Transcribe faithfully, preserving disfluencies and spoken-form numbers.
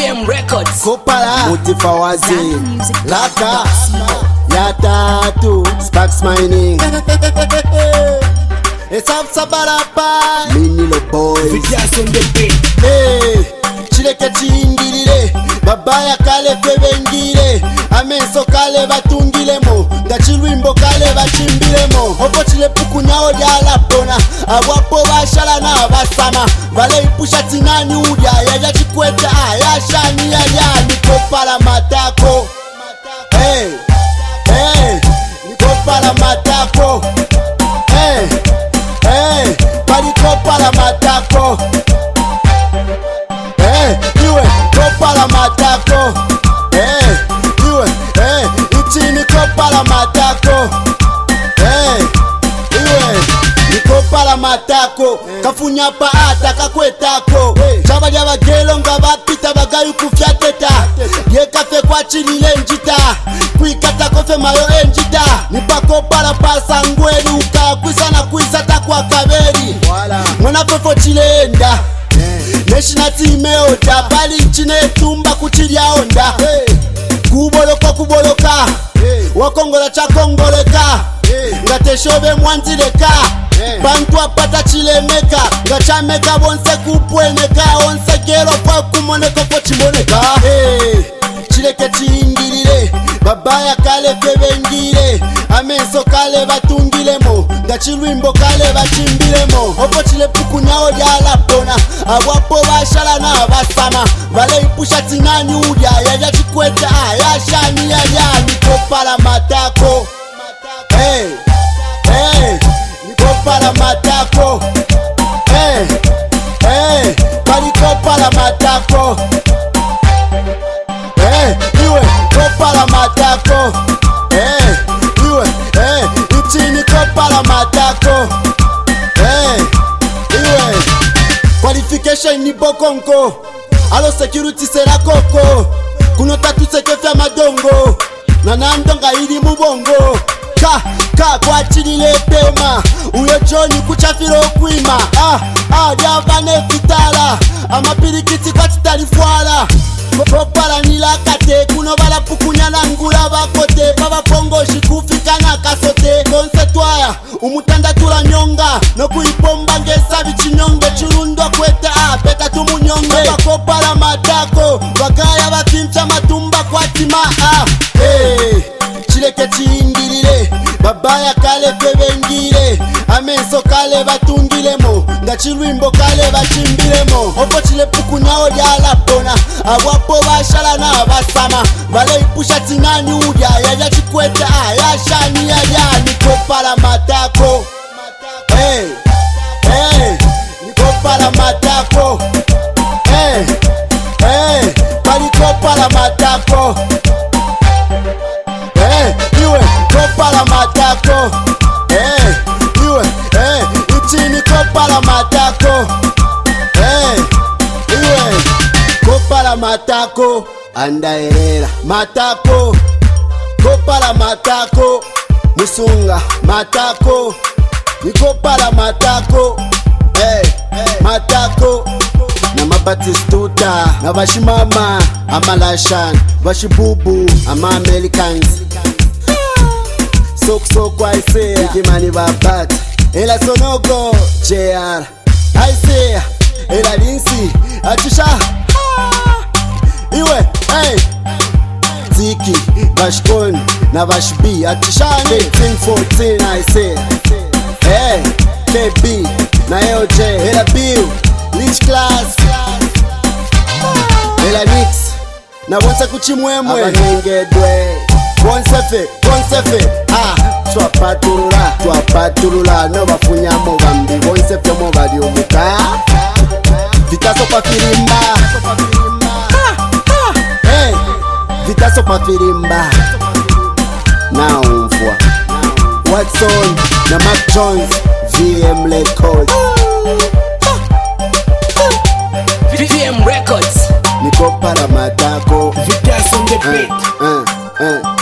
V M Records. Kopala Mutifawazi Laka Ya tatu Sparks Mining Esab Sabarapa Minilo Boys Vidyas on the beat. Hey Chileke chingirire Babaya kale kwebengire Amenso kale batungilemo Gachilwimbo kale bachimbilemo Opo chile puku nyao jala pona Awapo bashala na basama Vale ipusha tinani udia Yaja chikweta Ayashani ya ya Nikopala matako Hey Hey Nikopala matako Hey Hey Palikopala matako Hey Iwe Kopala matako Hey Iwe Hey Ichini kopala matako Hey Iwe Nikopala matako Kafunya pa ata kakwetako Chaba jaba gelo nga bapita bagayu kufyateta Ye kafe kwa chilile njita Kuikata kofe mayo enjita Nipako para pasa ngweli uka Kwisa na kwisa takwa kaberi Mwana fefo chilenda Neshina time oda Pali nchine tumba kuchilia onda Kuboloka kuboloka Wakongola cha kongoleka Ngateshobe mwanzileka Bantu apata chilemeka Ngachameka bonse kupweneka Onse gero kwa kumoneka kwa chimoneka Chileke chingirire Babaya kale kwebengire Amenso kale batungilemo Gachilwimbo kale bachimbilemo Opo chile puku nyao jala pona Awapo bashala na basama Vale ipusha tinani udia Yaja chikweta Ayashani ya ya Nikopala matako Hey Hey Nikopala matako Hey Hey Palikopala matako Hey Iwe Kopala matako Hey Iwe Hey Ichini kopala matako Hey Iwe Qualification ni bokonko Alo security sera koko Kuno tatu sekefya madongo Nanandonga ili mubongo Ka, ka kwa chilile pema Uyo joni kuchafiro kuima Ah, ah, diavane vitala Ama pirikiti kwa titalifuala Kopala nila kate Kuno bala pukunya na ngula bakote Baba pongo shikufika na kasote Konsetwaya, umutanda tula nyonga No kuipomba ngesa bichinyonge Churundwa kweta ah, peta tumunyonge Baba kopala matako Bagaya bakimcha matumba kwa tima ah, hey Chileke chingirire Babaya kale kwebengire Amenso kale batungilemo Ngachilwimbo kale bachimbilemo Opo chile puku nyao jala pona Awapo bashala na basama Vale ipusha tinani udia Yaja chikweta Ayashani ya ya Nikopala matako Hey Hey Nikopala matako Hey Hey Palikopala matako Hey, iwe, kopala matako Hey, iwe, hey, ichini kopala matako Hey, iwe, kopala matako Andaerera, matako Kopala matako Musunga, matako Nikopala matako Hey, hey, matako Na mabatistuta Na bashimama Amalashan Bashibubu Ama Americans Sok sok I say Ikimani babat Ela sonogo J R I say Ela linsi Atisha Iwe Hey Ziki Bashkon Na Bashbi Atishani eighteen fourteen I say Hey K B Na L J Ela Bill Rich class Ela Nix Na wonsa kuchimwemwe Abanengedwe Bonsefe, bonsefe Ah, twapaturula Twapaturula No bafunyamo bambi Bonsefe mo bali omuka Vitaso pa firimba Hey Vitaso pa firimba Na umfwa Watson Na Mac Jones V M Records V M Records. Nikopala matako Vidyas on the beat. uh, uh, uh.